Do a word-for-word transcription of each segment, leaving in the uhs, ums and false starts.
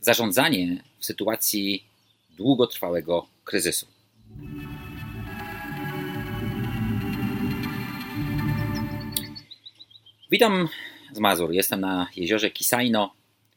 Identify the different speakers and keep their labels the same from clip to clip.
Speaker 1: Zarządzanie w sytuacji długotrwałego kryzysu. Witam z Mazur. Jestem na jeziorze Kisajno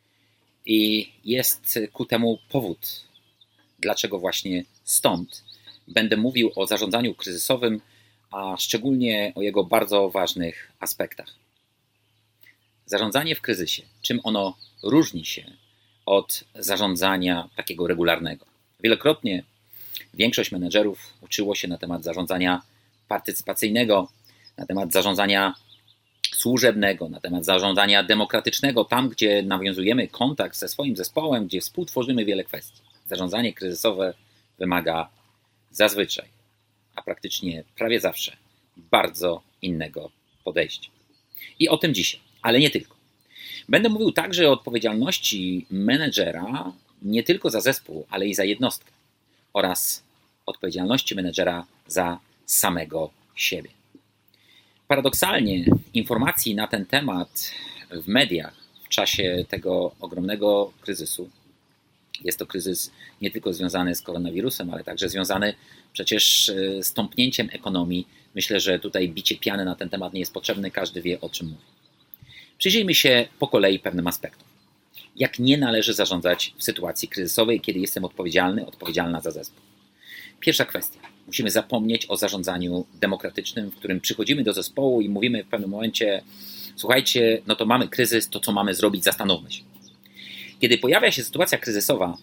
Speaker 1: i jest ku temu powód, dlaczego właśnie stąd będę mówił o zarządzaniu kryzysowym, a szczególnie o jego bardzo ważnych aspektach. Zarządzanie w kryzysie. Czym ono różni się od zarządzania takiego regularnego? Wielokrotnie większość menedżerów uczyło się na temat zarządzania partycypacyjnego, na temat zarządzania służebnego, na temat zarządzania demokratycznego, tam gdzie nawiązujemy kontakt ze swoim zespołem, gdzie współtworzymy wiele kwestii. Zarządzanie kryzysowe wymaga zazwyczaj, a praktycznie prawie zawsze, bardzo innego podejścia. I o tym dzisiaj, ale nie tylko. Będę mówił także o odpowiedzialności menedżera nie tylko za zespół, ale i za jednostkę oraz odpowiedzialności menedżera za samego siebie. Paradoksalnie informacji na ten temat w mediach w czasie tego ogromnego kryzysu, jest to kryzys nie tylko związany z koronawirusem, ale także związany przecież z tąpnięciem ekonomii. Myślę, że tutaj bicie piany na ten temat nie jest potrzebne, każdy wie, o czym mówi. Przyjrzyjmy się po kolei pewnym aspektom. Jak nie należy zarządzać w sytuacji kryzysowej, kiedy jestem odpowiedzialny, odpowiedzialna za zespół. Pierwsza kwestia. Musimy zapomnieć o zarządzaniu demokratycznym, w którym przychodzimy do zespołu i mówimy w pewnym momencie: słuchajcie, no to mamy kryzys, to co mamy zrobić, zastanówmy się. Kiedy pojawia się sytuacja kryzysowa,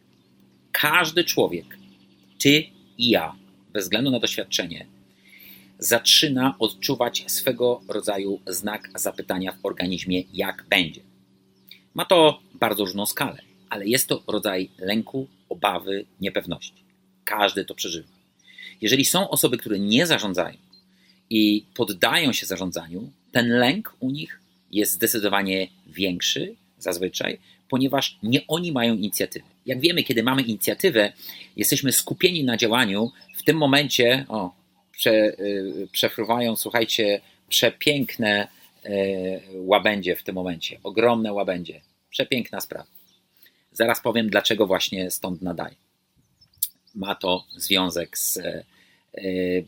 Speaker 1: każdy człowiek, ty i ja, bez względu na doświadczenie, zaczyna odczuwać swego rodzaju znak zapytania w organizmie, jak będzie. Ma to bardzo różną skalę, ale jest to rodzaj lęku, obawy, niepewności. Każdy to przeżywa. Jeżeli są osoby, które nie zarządzają i poddają się zarządzaniu, ten lęk u nich jest zdecydowanie większy zazwyczaj, ponieważ nie oni mają inicjatywę. Jak wiemy, kiedy mamy inicjatywę, jesteśmy skupieni na działaniu. W tym momencie o, prze, yy, przefruwają, słuchajcie, przepiękne yy, łabędzie w tym momencie. Ogromne łabędzie. Przepiękna sprawa. Zaraz powiem, dlaczego właśnie stąd nadaję. Ma to związek z yy, yy,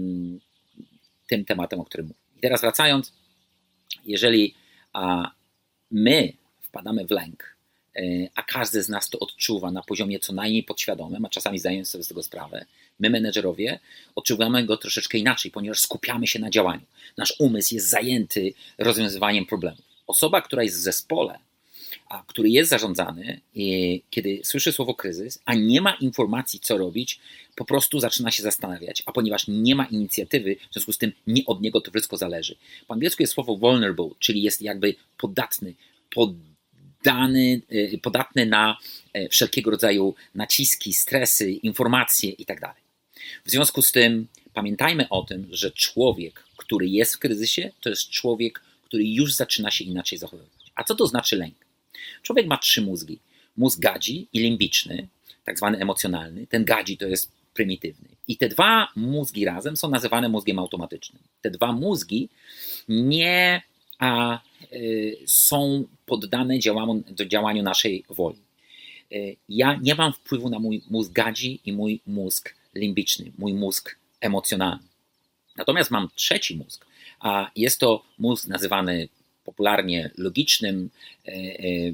Speaker 1: tym tematem, o którym mówię. I teraz wracając, jeżeli a, my wpadamy w lęk, a każdy z nas to odczuwa na poziomie co najmniej podświadomym, a czasami zdajemy sobie z tego sprawę, my menedżerowie odczuwamy go troszeczkę inaczej, ponieważ skupiamy się na działaniu. Nasz umysł jest zajęty rozwiązywaniem problemów. Osoba, która jest w zespole, a który jest zarządzany, i kiedy słyszy słowo kryzys, a nie ma informacji, co robić, po prostu zaczyna się zastanawiać, a ponieważ nie ma inicjatywy, w związku z tym nie od niego to wszystko zależy. Po angielsku jest słowo vulnerable, czyli jest jakby podatny, poddany, podatny na wszelkiego rodzaju naciski, stresy, informacje itd. W związku z tym pamiętajmy o tym, że człowiek, który jest w kryzysie, to jest człowiek, który już zaczyna się inaczej zachowywać. A co to znaczy lęk? Człowiek ma trzy mózgi. Mózg gadzi i limbiczny, tak zwany emocjonalny. Ten gadzi to jest prymitywny. I te dwa mózgi razem są nazywane mózgiem automatycznym. Te dwa mózgi nie a, y, są poddane działaniu, do działaniu naszej woli. Y, ja nie mam wpływu na mój mózg gadzi i mój mózg limbiczny, mój mózg emocjonalny. Natomiast mam trzeci mózg, a jest to mózg nazywany popularnie logicznym, e, e,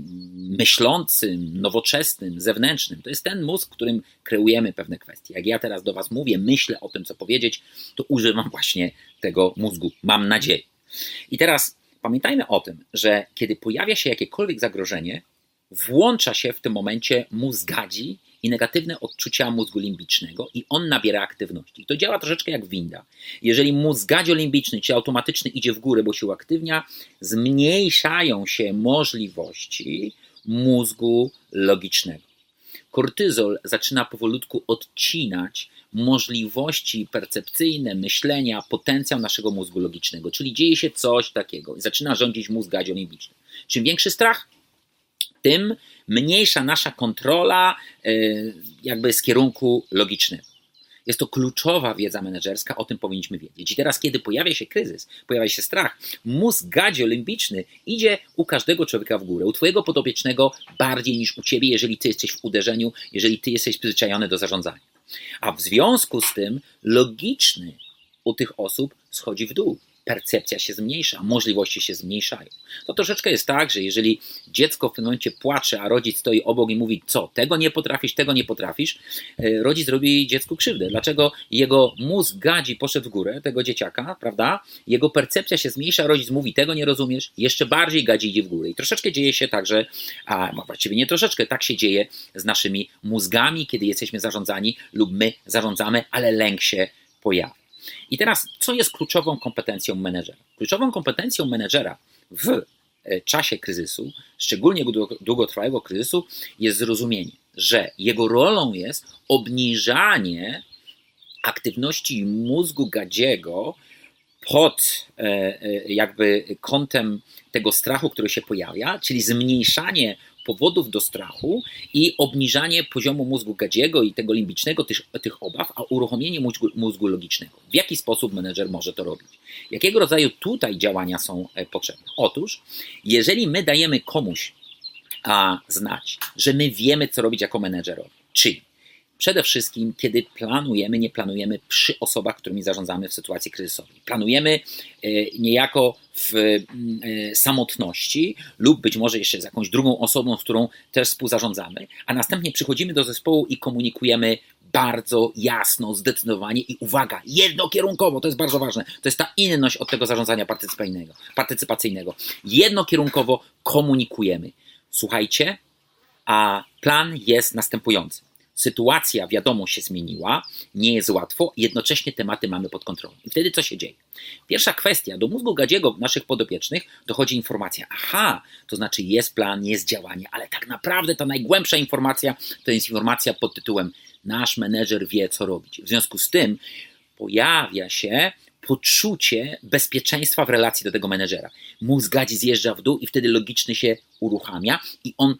Speaker 1: myślącym, nowoczesnym, zewnętrznym. To jest ten mózg, w którym kreujemy pewne kwestie. Jak ja teraz do was mówię, myślę o tym, co powiedzieć, to używam właśnie tego mózgu. Mam nadzieję. I teraz pamiętajmy o tym, że kiedy pojawia się jakiekolwiek zagrożenie, włącza się w tym momencie mózg gadzi i negatywne odczucia mózgu limbicznego i on nabiera aktywności. I to działa troszeczkę jak winda. Jeżeli mózg gadziolimbiczny, czyli automatyczny, idzie w górę, bo się uaktywnia, zmniejszają się możliwości mózgu logicznego. Kortyzol zaczyna powolutku odcinać możliwości percepcyjne, myślenia, potencjał naszego mózgu logicznego, czyli dzieje się coś takiego i zaczyna rządzić mózg gadziolimbiczny. Czym większy strach, tym mniejsza nasza kontrola jakby z kierunku logicznego. Jest to kluczowa wiedza menedżerska, o tym powinniśmy wiedzieć. I teraz, kiedy pojawia się kryzys, pojawia się strach, mózg gadzio-limbiczny idzie u każdego człowieka w górę, u twojego podopiecznego bardziej niż u ciebie, jeżeli ty jesteś w uderzeniu, jeżeli ty jesteś przyzwyczajony do zarządzania. A w związku z tym logiczny u tych osób schodzi w dół. Percepcja się zmniejsza, możliwości się zmniejszają. To troszeczkę jest tak, że jeżeli dziecko w tym momencie płacze, a rodzic stoi obok i mówi, co, tego nie potrafisz, tego nie potrafisz, rodzic robi dziecku krzywdę. Dlaczego jego mózg gadzi poszedł w górę, tego dzieciaka, prawda? Jego percepcja się zmniejsza, rodzic mówi, tego nie rozumiesz, jeszcze bardziej gadzi idzie w górę. I troszeczkę dzieje się tak, że, a właściwie nie troszeczkę, tak się dzieje z naszymi mózgami, kiedy jesteśmy zarządzani lub my zarządzamy, ale lęk się pojawia. I teraz, co jest kluczową kompetencją menedżera? Kluczową kompetencją menedżera w czasie kryzysu, szczególnie długotrwałego kryzysu, jest zrozumienie, że jego rolą jest obniżanie aktywności mózgu gadziego pod jakby kątem tego strachu, który się pojawia, czyli zmniejszanie powodów do strachu i obniżanie poziomu mózgu gadziego i tego limbicznego, tych, tych obaw, a uruchomienie mózgu, mózgu logicznego. W jaki sposób menedżer może to robić? Jakiego rodzaju tutaj działania są potrzebne? Otóż, jeżeli my dajemy komuś a, znać, że my wiemy, co robić jako menedżerowie, czyli przede wszystkim, kiedy planujemy, nie planujemy przy osobach, którymi zarządzamy w sytuacji kryzysowej. Planujemy niejako w samotności lub być może jeszcze z jakąś drugą osobą, z którą też współzarządzamy, a następnie przychodzimy do zespołu i komunikujemy bardzo jasno, zdecydowanie i uwaga, jednokierunkowo, to jest bardzo ważne, to jest ta inność od tego zarządzania partycypacyjnego. partycypacyjnego. Jednokierunkowo komunikujemy. Słuchajcie, a plan jest następujący. Sytuacja, wiadomo, się zmieniła, nie jest łatwo, jednocześnie tematy mamy pod kontrolą. I wtedy co się dzieje? Pierwsza kwestia, do mózgu gadziego naszych podopiecznych dochodzi informacja, aha, to znaczy jest plan, jest działanie, ale tak naprawdę ta najgłębsza informacja to jest informacja pod tytułem nasz menedżer wie, co robić. W związku z tym pojawia się poczucie bezpieczeństwa w relacji do tego menedżera. Mózg gadzi zjeżdża w dół i wtedy logiczny się uruchamia i on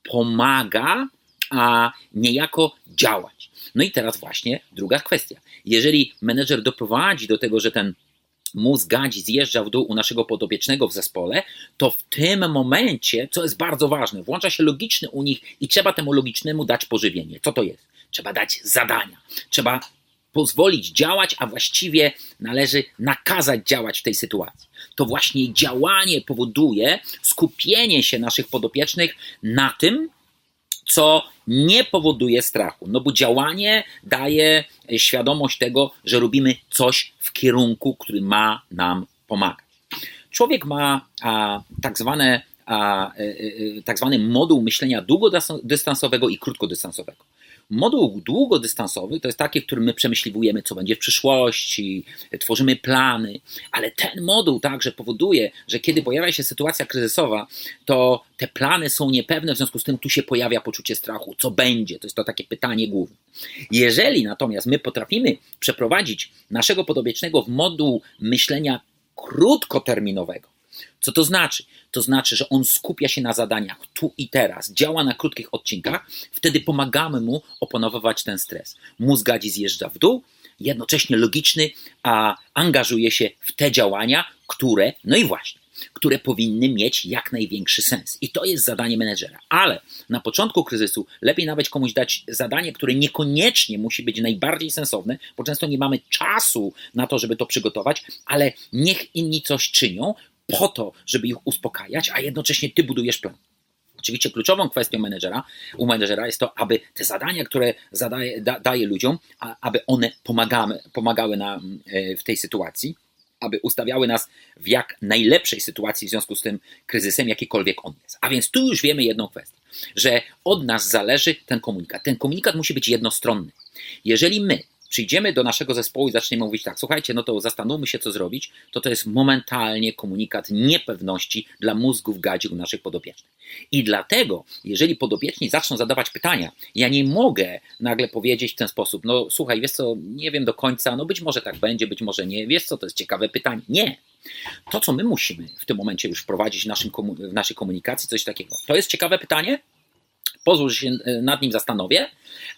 Speaker 1: pomaga a niejako działać. No i teraz właśnie druga kwestia. Jeżeli menedżer doprowadzi do tego, że ten mózg gadzi zjeżdża w dół u naszego podopiecznego w zespole, to w tym momencie, co jest bardzo ważne, włącza się logiczny u nich i trzeba temu logicznemu dać pożywienie. Co to jest? Trzeba dać zadania. Trzeba pozwolić działać, a właściwie należy nakazać działać w tej sytuacji. To właśnie działanie powoduje skupienie się naszych podopiecznych na tym, co nie powoduje strachu. No bo działanie daje świadomość tego, że robimy coś w kierunku, który ma nam pomagać. Człowiek ma a, tak zwane, a, y, y, tak zwany moduł myślenia długodystansowego i krótkodystansowego. Moduł długodystansowy to jest taki, w którym my przemyśliwujemy, co będzie w przyszłości, tworzymy plany, ale ten moduł także powoduje, że kiedy pojawia się sytuacja kryzysowa, to te plany są niepewne, w związku z tym tu się pojawia poczucie strachu, co będzie, to jest to takie pytanie główne. Jeżeli natomiast my potrafimy przeprowadzić naszego podopiecznego w moduł myślenia krótkoterminowego, co to znaczy? To znaczy, że on skupia się na zadaniach tu i teraz, działa na krótkich odcinkach, wtedy pomagamy mu opanowywać ten stres. Mózg gadzi zjeżdża w dół, jednocześnie logiczny, a angażuje się w te działania, które, no i właśnie, które powinny mieć jak największy sens. I to jest zadanie menedżera. Ale na początku kryzysu lepiej nawet komuś dać zadanie, które niekoniecznie musi być najbardziej sensowne, bo często nie mamy czasu na to, żeby to przygotować, ale niech inni coś czynią, po to, żeby ich uspokajać, a jednocześnie ty budujesz plan. Oczywiście kluczową kwestią menedżera, u menedżera jest to, aby te zadania, które zadaje, da, daje ludziom, a, aby one pomagały, pomagały nam w tej sytuacji, aby ustawiały nas w jak najlepszej sytuacji w związku z tym kryzysem, jakikolwiek on jest. A więc tu już wiemy jedną kwestię, że od nas zależy ten komunikat. Ten komunikat musi być jednostronny. Jeżeli my przyjdziemy do naszego zespołu i zaczniemy mówić tak, słuchajcie, no to zastanówmy się, co zrobić, to to jest momentalnie komunikat niepewności dla mózgów gadził naszych podopiecznych. I dlatego, jeżeli podopieczni zaczną zadawać pytania, ja nie mogę nagle powiedzieć w ten sposób, no słuchaj, wiesz co, nie wiem do końca, no być może tak będzie, być może nie, wiesz co, to jest ciekawe pytanie. Nie. To, co my musimy w tym momencie już wprowadzić w, naszym, w naszej komunikacji, coś takiego. To jest ciekawe pytanie? Pozwól, że się nad nim zastanowię,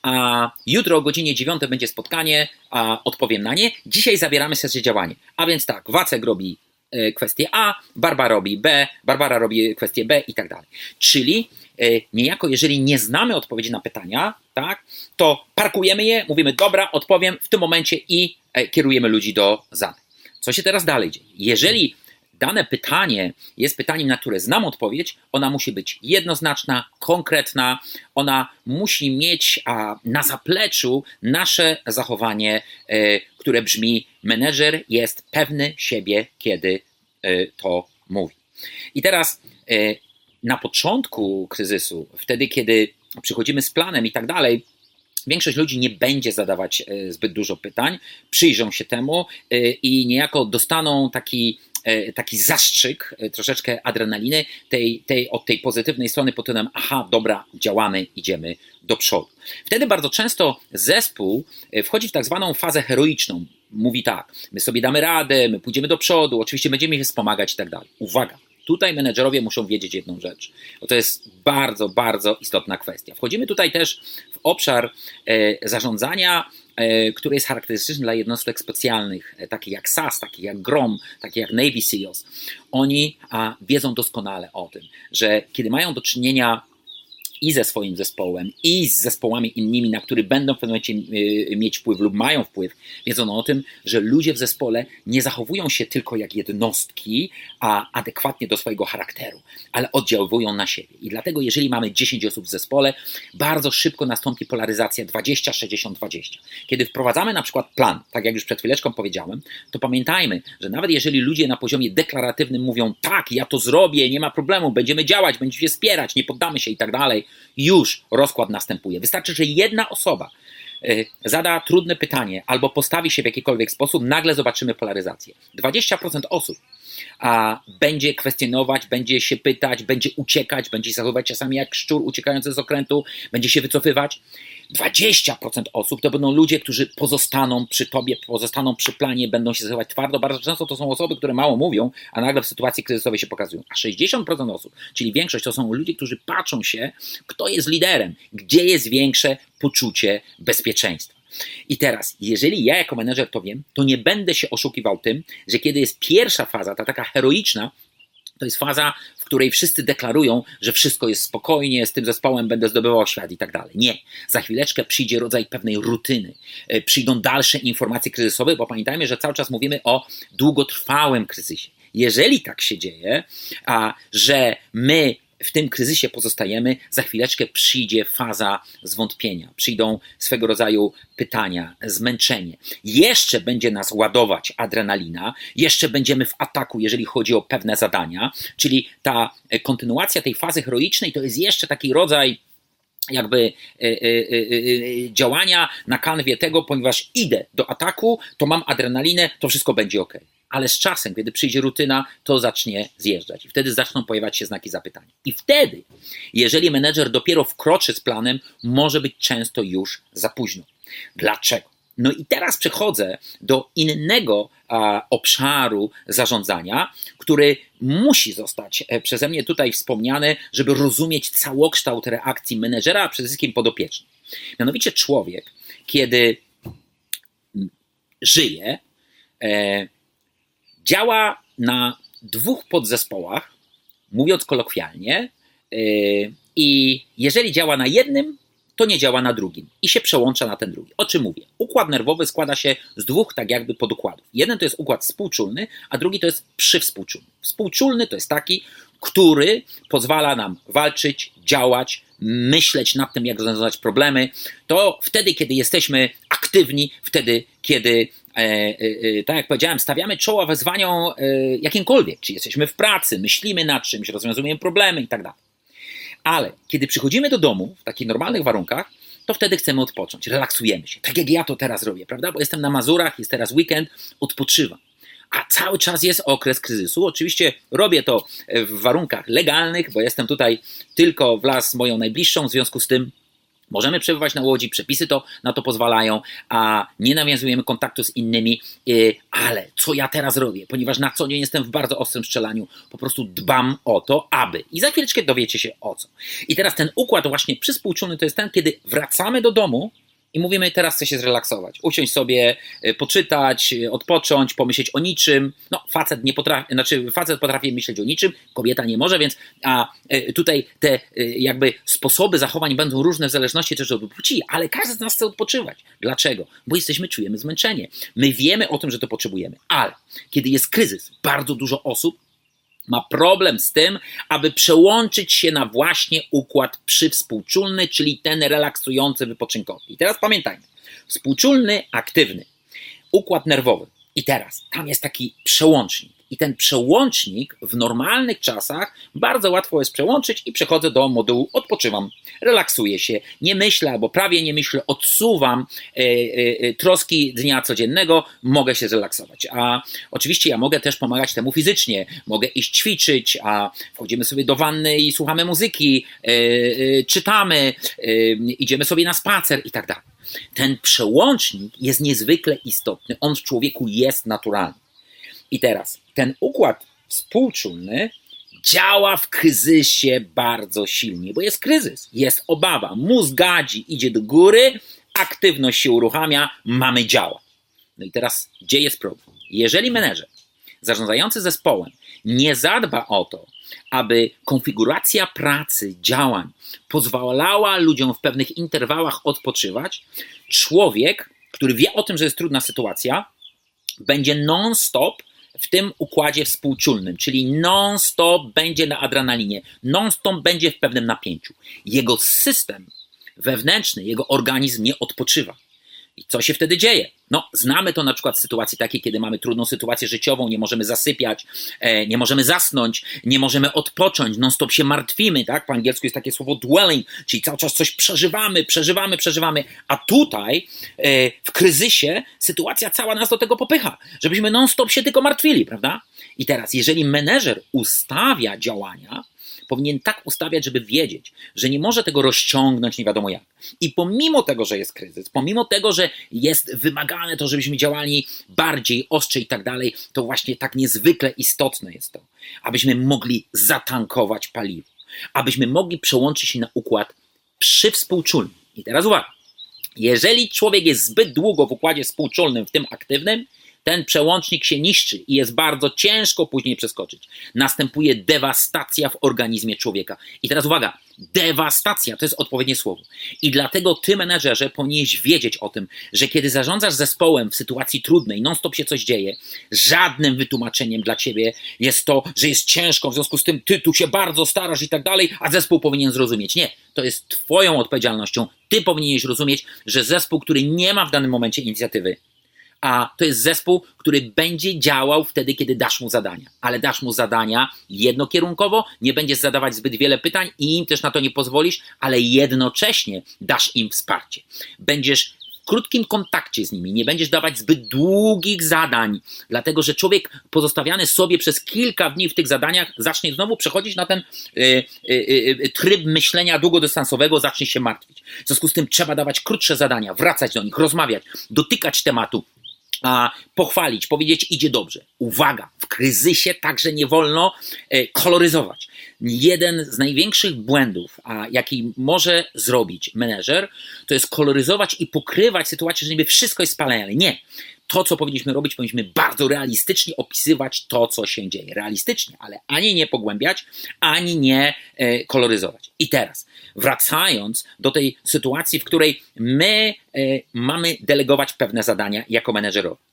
Speaker 1: a jutro o godzinie dziewiątej będzie spotkanie, a odpowiem na nie. Dzisiaj zabieramy sesję działania. A więc tak, Wacek robi kwestię A, Barbara robi B, Barbara robi kwestię B i tak dalej. Czyli niejako, jeżeli nie znamy odpowiedzi na pytania, tak, to parkujemy je, mówimy, dobra, odpowiem w tym momencie i kierujemy ludzi do zadań. Co się teraz dalej dzieje? Jeżeli dane pytanie jest pytaniem, na które znam odpowiedź, ona musi być jednoznaczna, konkretna, ona musi mieć a, na zapleczu nasze zachowanie, e, które brzmi: menedżer jest pewny siebie, kiedy e, to mówi. I teraz e, na początku kryzysu, wtedy kiedy przychodzimy z planem i tak dalej, większość ludzi nie będzie zadawać zbyt dużo pytań, przyjrzą się temu i niejako dostaną taki, taki zastrzyk, troszeczkę adrenaliny tej, tej, od tej pozytywnej strony pod tytułem: aha, dobra, działamy, idziemy do przodu. Wtedy bardzo często zespół wchodzi w tak zwaną fazę heroiczną. Mówi tak: my sobie damy radę, my pójdziemy do przodu, oczywiście będziemy się wspomagać i tak dalej. Uwaga! Tutaj menedżerowie muszą wiedzieć jedną rzecz, bo to jest bardzo, bardzo istotna kwestia. Wchodzimy tutaj też w obszar e, zarządzania, e, który jest charakterystyczny dla jednostek specjalnych, e, takich jak S A S, takich jak GROM, takich jak Navy SEALs. Oni a, wiedzą doskonale o tym, że kiedy mają do czynienia i ze swoim zespołem, i z zespołami innymi, na które będą w pewnym momencie mieć wpływ lub mają wpływ, wiedzą o tym, że ludzie w zespole nie zachowują się tylko jak jednostki, a adekwatnie do swojego charakteru, ale oddziaływują na siebie. I dlatego, jeżeli mamy dziesięć osób w zespole, bardzo szybko nastąpi polaryzacja dwadzieścia sześćdziesiąt dwadzieścia. Kiedy wprowadzamy na przykład plan, tak jak już przed chwileczką powiedziałem, to pamiętajmy, że nawet jeżeli ludzie na poziomie deklaratywnym mówią: tak, ja to zrobię, nie ma problemu, będziemy działać, będziemy się wspierać, nie poddamy się i tak dalej, już rozkład następuje. Wystarczy, że jedna osoba y, zada trudne pytanie albo postawi się w jakikolwiek sposób, nagle zobaczymy polaryzację. dwadzieścia procent osób a, będzie kwestionować, będzie się pytać, będzie uciekać, będzie się zachowywać czasami jak szczur uciekający z okrętu, będzie się wycofywać. dwadzieścia procent osób to będą ludzie, którzy pozostaną przy tobie, pozostaną przy planie, będą się zachowywać twardo. Bardzo często to są osoby, które mało mówią, a nagle w sytuacji kryzysowej się pokazują. A sześćdziesiąt procent osób, czyli większość, to są ludzie, którzy patrzą się, kto jest liderem, gdzie jest większe poczucie bezpieczeństwa. I teraz, jeżeli ja jako menedżer to wiem, to nie będę się oszukiwał tym, że kiedy jest pierwsza faza, ta taka heroiczna, to jest faza, w której wszyscy deklarują, że wszystko jest spokojnie, z tym zespołem będę zdobywał świat i tak dalej. Nie. Za chwileczkę przyjdzie rodzaj pewnej rutyny. Przyjdą dalsze informacje kryzysowe, bo pamiętajmy, że cały czas mówimy o długotrwałym kryzysie. Jeżeli tak się dzieje, a, że my w tym kryzysie pozostajemy, za chwileczkę przyjdzie faza zwątpienia. Przyjdą swego rodzaju pytania, zmęczenie. Jeszcze będzie nas ładować adrenalina, jeszcze będziemy w ataku, jeżeli chodzi o pewne zadania, czyli ta kontynuacja tej fazy heroicznej to jest jeszcze taki rodzaj jakby y, y, y, y, działania na kanwie tego, ponieważ idę do ataku, to mam adrenalinę, to wszystko będzie ok. Ale z czasem, kiedy przyjdzie rutyna, to zacznie zjeżdżać. I wtedy zaczną pojawiać się znaki zapytania. I wtedy, jeżeli menedżer dopiero wkroczy z planem, może być często już za późno. Dlaczego? No i teraz przechodzę do innego a, obszaru zarządzania, który musi zostać przeze mnie tutaj wspomniany, żeby rozumieć całokształt reakcji menedżera, a przede wszystkim podopiecznych. Mianowicie człowiek, kiedy żyje, e, działa na dwóch podzespołach, mówiąc kolokwialnie, yy, i jeżeli działa na jednym, to nie działa na drugim i się przełącza na ten drugi. O czym mówię? Układ nerwowy składa się z dwóch tak jakby podukładów. Jeden to jest układ współczulny, a drugi to jest przywspółczulny. Współczulny to jest taki, który pozwala nam walczyć, działać, myśleć nad tym, jak rozwiązywać problemy. To wtedy, kiedy jesteśmy aktywni, wtedy, kiedy E, e, tak jak powiedziałem, stawiamy czoła wezwaniom e, jakimkolwiek, czy jesteśmy w pracy, myślimy nad czymś, rozwiązujemy problemy i tak dalej. Ale kiedy przychodzimy do domu w takich normalnych warunkach, to wtedy chcemy odpocząć, relaksujemy się, tak jak ja to teraz robię, prawda? Bo jestem na Mazurach, jest teraz weekend, odpoczywam. A cały czas jest okres kryzysu. Oczywiście robię to w warunkach legalnych, bo jestem tutaj tylko wraz z moją najbliższą, w związku z tym Możemy przebywać na łodzi, przepisy to na to pozwalają, a nie nawiązujemy kontaktu z innymi, yy, ale co ja teraz robię? Ponieważ na co dzień jestem w bardzo ostrym strzelaniu, po prostu dbam o to, aby. I za chwileczkę dowiecie się o co. I teraz ten układ właśnie przyspółczulny to jest ten, kiedy wracamy do domu i mówimy, teraz chcę się zrelaksować, usiąść sobie, poczytać, odpocząć, pomyśleć o niczym. No, facet nie potrafi, znaczy facet potrafi myśleć o niczym, kobieta nie może, więc a tutaj te jakby sposoby zachowań będą różne w zależności też od płci, ale każdy z nas chce odpoczywać. Dlaczego? Bo jesteśmy, czujemy zmęczenie. My wiemy o tym, że to potrzebujemy, ale kiedy jest kryzys, bardzo dużo osób ma problem z tym, aby przełączyć się na właśnie układ przywspółczulny, czyli ten relaksujący, wypoczynkowy. I teraz pamiętajmy, współczulny, aktywny, układ nerwowy. I teraz tam jest taki przełącznik. I ten przełącznik w normalnych czasach bardzo łatwo jest przełączyć i przechodzę do modułu odpoczywam, relaksuję się, nie myślę albo prawie nie myślę, odsuwam e, e, troski dnia codziennego, mogę się zrelaksować. A oczywiście ja mogę też pomagać temu fizycznie, mogę iść ćwiczyć, a wchodzimy sobie do wanny i słuchamy muzyki, e, e, czytamy, e, idziemy sobie na spacer i tak dalej. Ten przełącznik jest niezwykle istotny, on w człowieku jest naturalny. I teraz ten układ współczulny działa w kryzysie bardzo silnie, bo jest kryzys, jest obawa, mózg gadzi, idzie do góry, aktywność się uruchamia, mamy działa. No i teraz gdzie jest problem? Jeżeli menedżer zarządzający zespołem nie zadba o to, aby konfiguracja pracy, działań pozwalała ludziom w pewnych interwałach odpoczywać, człowiek, który wie o tym, że jest trudna sytuacja, będzie non-stop w tym układzie współczulnym, czyli non-stop będzie na adrenalinie, non-stop będzie w pewnym napięciu. Jego system wewnętrzny, jego organizm nie odpoczywa. I co się wtedy dzieje? No, znamy to na przykład w sytuacji takiej, kiedy mamy trudną sytuację życiową, nie możemy zasypiać, e, nie możemy zasnąć, nie możemy odpocząć, non-stop się martwimy, tak? Po angielsku jest takie słowo dwelling, czyli cały czas coś przeżywamy, przeżywamy, przeżywamy, a tutaj e, w kryzysie sytuacja cała nas do tego popycha, żebyśmy non-stop się tylko martwili, prawda? I teraz, jeżeli menedżer ustawia działania, powinien tak ustawiać, żeby wiedzieć, że nie może tego rozciągnąć nie wiadomo jak. I pomimo tego, że jest kryzys, pomimo tego, że jest wymagane to, żebyśmy działali bardziej, ostrzej i tak dalej, to właśnie tak niezwykle istotne jest to, abyśmy mogli zatankować paliwo, abyśmy mogli przełączyć się na układ przywspółczulny. I teraz uwaga, jeżeli człowiek jest zbyt długo w układzie współczulnym, w tym aktywnym, ten przełącznik się niszczy i jest bardzo ciężko później przeskoczyć. Następuje dewastacja w organizmie człowieka. I teraz uwaga, dewastacja to jest odpowiednie słowo. I dlatego ty, menedżerze, powinieneś wiedzieć o tym, że kiedy zarządzasz zespołem w sytuacji trudnej, non-stop się coś dzieje, żadnym wytłumaczeniem dla ciebie jest to, że jest ciężko, w związku z tym ty tu się bardzo starasz i tak dalej, a zespół powinien zrozumieć. Nie, to jest twoją odpowiedzialnością. Ty powinieneś rozumieć, że zespół, który nie ma w danym momencie inicjatywy, a to jest zespół, który będzie działał wtedy, kiedy dasz mu zadania. Ale dasz mu zadania jednokierunkowo, nie będziesz zadawać zbyt wiele pytań i im też na to nie pozwolisz, ale jednocześnie dasz im wsparcie. Będziesz w krótkim kontakcie z nimi, nie będziesz dawać zbyt długich zadań, dlatego że człowiek pozostawiany sobie przez kilka dni w tych zadaniach zacznie znowu przechodzić na ten y, y, y, tryb myślenia długodystansowego, zacznie się martwić. W związku z tym trzeba dawać krótsze zadania, wracać do nich, rozmawiać, dotykać tematu, a pochwalić, powiedzieć idzie dobrze. Uwaga, w kryzysie także nie wolno e, koloryzować. Jeden z największych błędów, a jaki może zrobić menedżer, to jest koloryzować i pokrywać sytuację, że niby wszystko jest spalane. Nie. To, co powinniśmy robić, powinniśmy bardzo realistycznie opisywać to, co się dzieje. Realistycznie, ale ani nie pogłębiać, ani nie e, koloryzować. I teraz, wracając do tej sytuacji, w której my e, mamy delegować pewne zadania jako menedżerowie.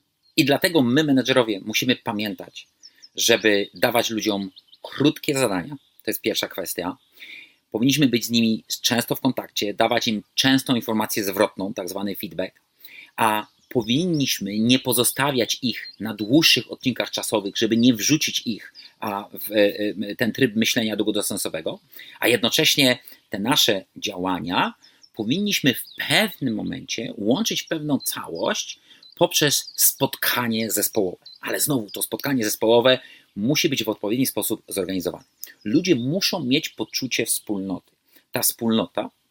Speaker 1: I dlatego my, menedżerowie, musimy pamiętać, żeby dawać ludziom krótkie zadania. To jest pierwsza kwestia. Powinniśmy być z nimi często w kontakcie, dawać im częstą informację zwrotną, tak zwany feedback, a powinniśmy nie pozostawiać ich na dłuższych odcinkach czasowych, żeby nie wrzucić ich w ten tryb myślenia długodystansowego, a jednocześnie te nasze działania powinniśmy w pewnym momencie łączyć w pewną całość poprzez spotkanie zespołowe. Ale znowu to spotkanie zespołowe musi być w odpowiedni sposób zorganizowane. Ludzie muszą mieć poczucie wspólnoty. Ta wspólnota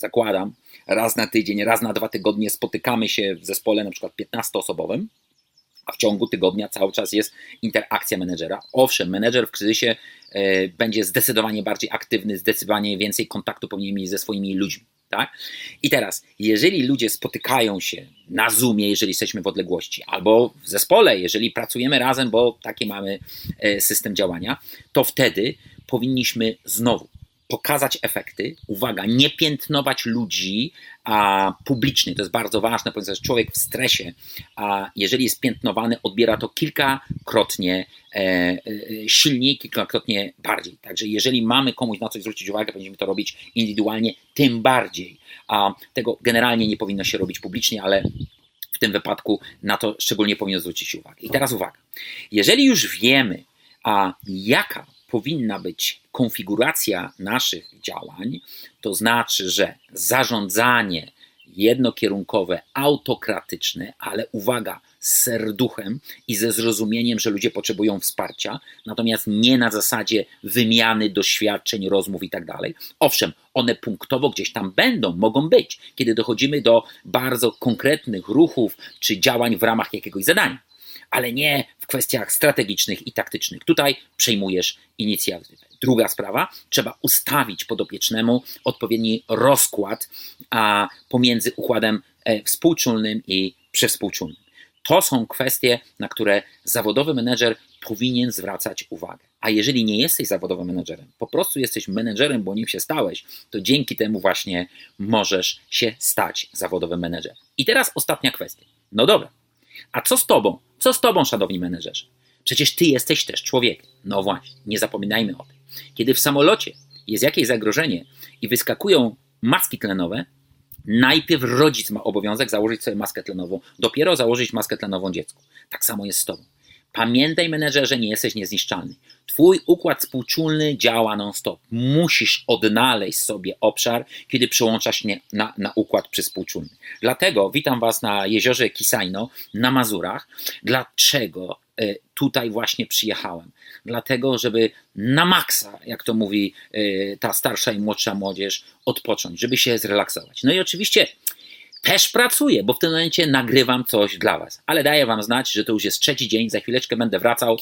Speaker 1: zakładam, raz na tydzień, raz na dwa tygodnie spotykamy się w zespole na przykład piętnastoosobowym, a w ciągu tygodnia cały czas jest interakcja menedżera. Owszem, menedżer w kryzysie e, będzie zdecydowanie bardziej aktywny, zdecydowanie więcej kontaktu powinien mieć ze swoimi ludźmi. Tak? I teraz, jeżeli ludzie spotykają się na Zoomie, jeżeli jesteśmy w odległości, albo w zespole, jeżeli pracujemy razem, bo taki mamy e, system działania, to wtedy powinniśmy znowu pokazać efekty, uwaga, nie piętnować ludzi a, publicznie, to jest bardzo ważne, ponieważ człowiek w stresie, a jeżeli jest piętnowany, odbiera to kilkakrotnie e, e, silniej, kilkakrotnie bardziej. Także jeżeli mamy komuś na coś zwrócić uwagę, będziemy to robić indywidualnie, tym bardziej. A tego generalnie nie powinno się robić publicznie, ale w tym wypadku na to szczególnie powinno zwrócić uwagę. I teraz uwaga, jeżeli już wiemy, a jaka powinna być konfiguracja naszych działań, to znaczy, że zarządzanie jednokierunkowe, autokratyczne, ale uwaga, z serduchem i ze zrozumieniem, że ludzie potrzebują wsparcia, natomiast nie na zasadzie wymiany doświadczeń, rozmów i tak dalej. Owszem, one punktowo gdzieś tam będą, mogą być, kiedy dochodzimy do bardzo konkretnych ruchów czy działań w ramach jakiegoś zadania, ale nie w kwestiach strategicznych i taktycznych. Tutaj przejmujesz inicjatywę. Druga sprawa, trzeba ustawić podopiecznemu odpowiedni rozkład a, pomiędzy układem e, współczulnym i przywspółczulnym. To są kwestie, na które zawodowy menedżer powinien zwracać uwagę. A jeżeli nie jesteś zawodowym menedżerem, po prostu jesteś menedżerem, bo nim się stałeś, to dzięki temu właśnie możesz się stać zawodowym menedżerem. I teraz ostatnia kwestia. No dobra, a co z tobą? Co z tobą, szanowni menedżerzy? Przecież ty jesteś też człowiekiem. No właśnie, nie zapominajmy o tym. Kiedy w samolocie jest jakieś zagrożenie i wyskakują maski tlenowe, najpierw rodzic ma obowiązek założyć sobie maskę tlenową, dopiero założyć maskę tlenową dziecku. Tak samo jest z tobą. Pamiętaj, menedżerze, nie jesteś niezniszczalny. Twój układ współczulny działa non-stop. Musisz odnaleźć sobie obszar, kiedy przełączasz się na, na układ przyspółczulny. Dlatego witam was na jeziorze Kisajno na Mazurach. Dlaczego tutaj właśnie przyjechałem? Dlatego, żeby na maksa, jak to mówi ta starsza i młodsza młodzież, odpocząć, żeby się zrelaksować. No i oczywiście też pracuję, bo w tym momencie nagrywam coś dla was, ale daję wam znać, że to już jest trzeci dzień, za chwileczkę będę wracał,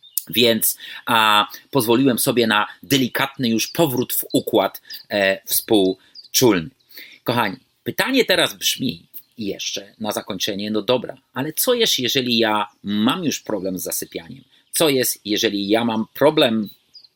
Speaker 1: więc a, pozwoliłem sobie na delikatny już powrót w układ e, współczulny. Kochani, pytanie teraz brzmi jeszcze na zakończenie, no dobra, ale co jest, jeżeli ja mam już problem z zasypianiem? Co jest, jeżeli ja mam problem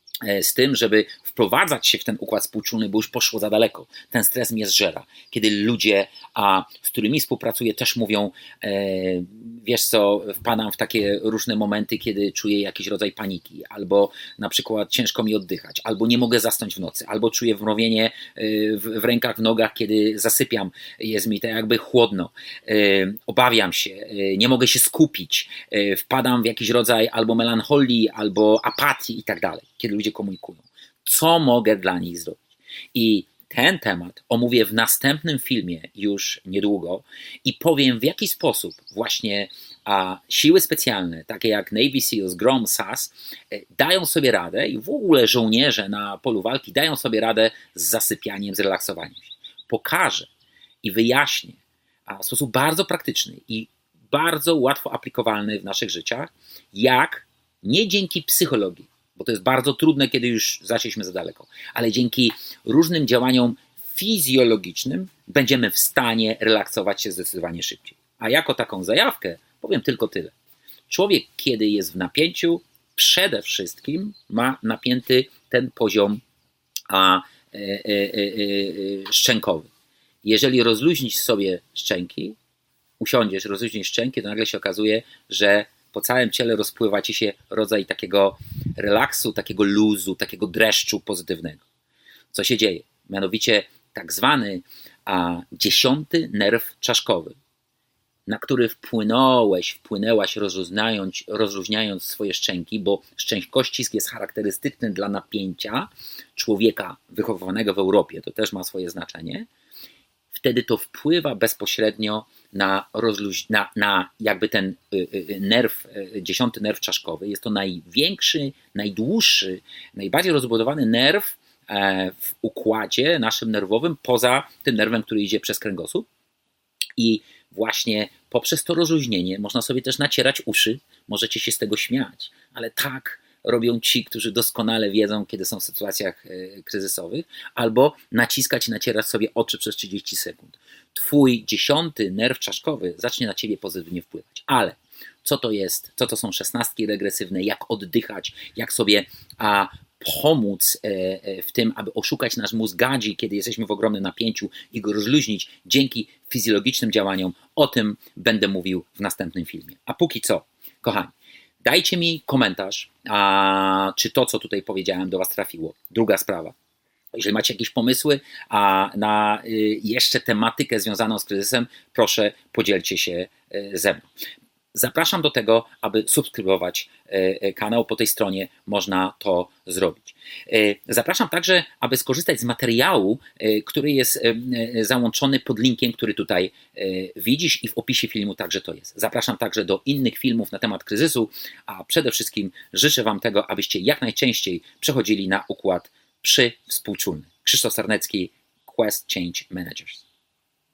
Speaker 1: z tym, żeby wprowadzać się w ten układ współczulny, bo już poszło za daleko. Ten stres mnie zżera. Kiedy ludzie, a, z którymi współpracuję, też mówią, e, wiesz co, wpadam w takie różne momenty, kiedy czuję jakiś rodzaj paniki, albo na przykład ciężko mi oddychać, albo nie mogę zasnąć w nocy, albo czuję wmrowienie e, w, w rękach, w nogach, kiedy zasypiam, jest mi tak jakby chłodno, e, obawiam się, e, nie mogę się skupić, e, wpadam w jakiś rodzaj albo melancholii, albo apatii i tak dalej, kiedy ludzie komunikują. Co mogę dla nich zrobić? I ten temat omówię w następnym filmie już niedługo i powiem, w jaki sposób właśnie a, siły specjalne, takie jak Navy Seals, Grom, S A S, dają sobie radę i w ogóle żołnierze na polu walki dają sobie radę z zasypianiem, z relaksowaniem się. Pokażę i wyjaśnię a, w sposób bardzo praktyczny i bardzo łatwo aplikowalny w naszych życiach, jak nie dzięki psychologii, bo to jest bardzo trudne, kiedy już zaszliśmy za daleko, ale dzięki różnym działaniom fizjologicznym będziemy w stanie relaksować się zdecydowanie szybciej. A jako taką zajawkę powiem tylko tyle. Człowiek, kiedy jest w napięciu, przede wszystkim ma napięty ten poziom a, e, e, e, e, szczękowy. Jeżeli rozluźnisz sobie szczęki, usiądziesz, rozluźnisz szczęki, to nagle się okazuje, że po całym ciele rozpływa ci się rodzaj takiego relaksu, takiego luzu, takiego dreszczu pozytywnego. Co się dzieje? Mianowicie tak zwany a, dziesiąty nerw czaszkowy, na który wpłynąłeś, wpłynęłaś rozluźniając, rozluźniając swoje szczęki, bo szczękościsk jest charakterystyczny dla napięcia człowieka wychowywanego w Europie, to też ma swoje znaczenie, wtedy to wpływa bezpośrednio na, rozluź- na, na jakby ten y, y, nerw, y, dziesiąty nerw czaszkowy. Jest to największy, najdłuższy, najbardziej rozbudowany nerw w układzie naszym nerwowym, poza tym nerwem, który idzie przez kręgosłup. I właśnie poprzez to rozluźnienie można sobie też nacierać uszy, możecie się z tego śmiać, ale tak robią ci, którzy doskonale wiedzą, kiedy są w sytuacjach kryzysowych, albo naciskać i nacierać sobie oczy przez trzydzieści sekund. Twój dziesiąty nerw czaszkowy zacznie na ciebie pozytywnie wpływać. Ale co to jest, co to są szesnastki regresywne, jak oddychać, jak sobie a, pomóc w tym, aby oszukać nasz mózg gadzi, kiedy jesteśmy w ogromnym napięciu i go rozluźnić dzięki fizjologicznym działaniom. O tym będę mówił w następnym filmie. A póki co, kochani, dajcie mi komentarz, a, czy to, co tutaj powiedziałem, do Was trafiło. Druga sprawa. Jeżeli macie jakieś pomysły a, na y, jeszcze tematykę związaną z kryzysem, proszę podzielcie się y, ze mną. Zapraszam do tego, aby subskrybować kanał. Po tej stronie można to zrobić. Zapraszam także, aby skorzystać z materiału, który jest załączony pod linkiem, który tutaj widzisz, i w opisie filmu także to jest. Zapraszam także do innych filmów na temat kryzysu, a przede wszystkim życzę Wam tego, abyście jak najczęściej przechodzili na układ przywspółczulny. Krzysztof Sarnecki, Quest Change Managers.